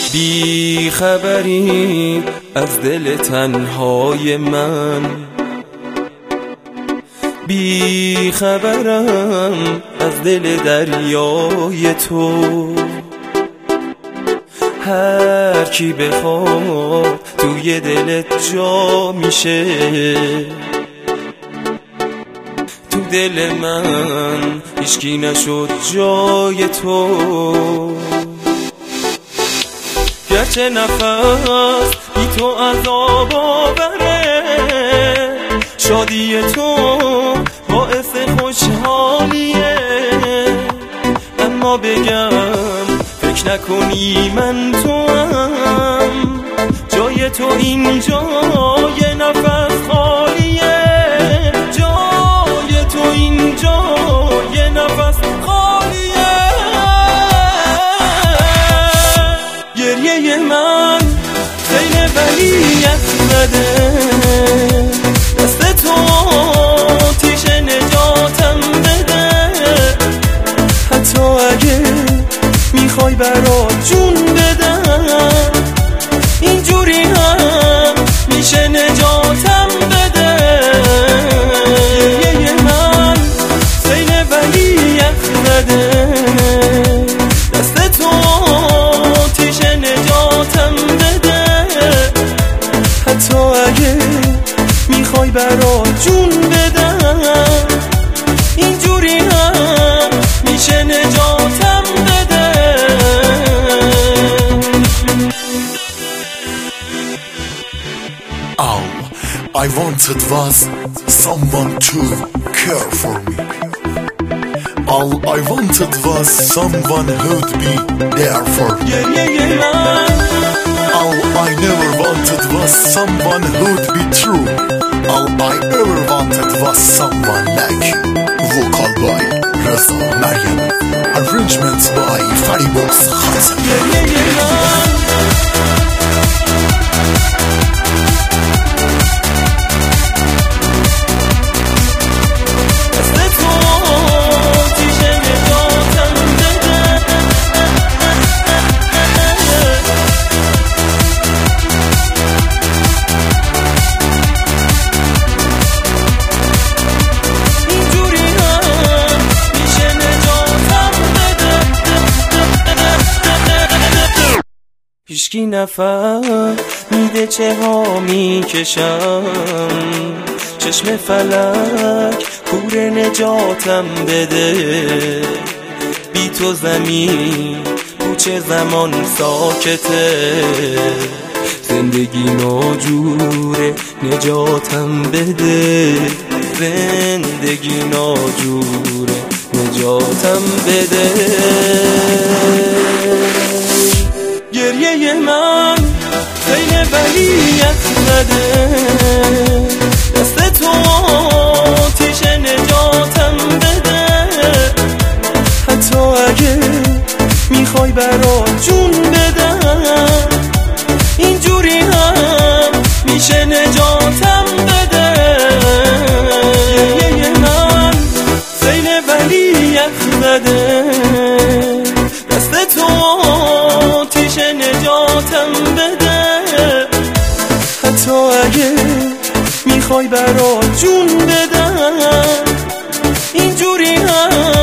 بی خبری از دل تنهای من، بی خبرم از دل دریای تو. هر کی بخواد توی دلت جا میشه، تو دل من هیچکی نشد جای تو. گرچه نفس بی تو عذاب آوره، شادی تو باعث خوشحالیه. اما بگم فکر نکنی من توام، جای تو اینجا یه نفس خالیه. جای تو اینجا یه نفس خالیه. گریه من خیلی ولیت زده، دست تو آتیش نجاتم بده. حتی اگه میخوای برات جون بدم، اینجوری هم میشه نجاتم بده. گریه من خیلی ولیت زده، دست تو آتیش نجاتم بده. حتی اگه میخوای برات جون بدم، اینجوری هم میشه نجاتم بده. All I wanted was someone to care for me. All I wanted was someone who'd be there for me. All I never wanted was someone who'd be true. All I ever wanted was someone like you. Vocal by Reza Meryem, arrangements by Faribox Khatam. هیچکی نفهمیده چه ها میکشم، چشم فلک کور نجاتم بده. بی تو زمین کوچه زمان ساکته، زندگی ناجوره نجاتم بده. زندگی ناجوره نجاتم بده. گریه من خیلی ولیت زده، دست تو آتیش نجاتم بده. حتی اگه میخوای برات جون بدم، اینجوری هم میشه نجاتم بده. گریه من خیلی ولیت زده، دست تو آتیش نجاتم بده. حتی اگه میخوای برات جون بدم، اینجوری هم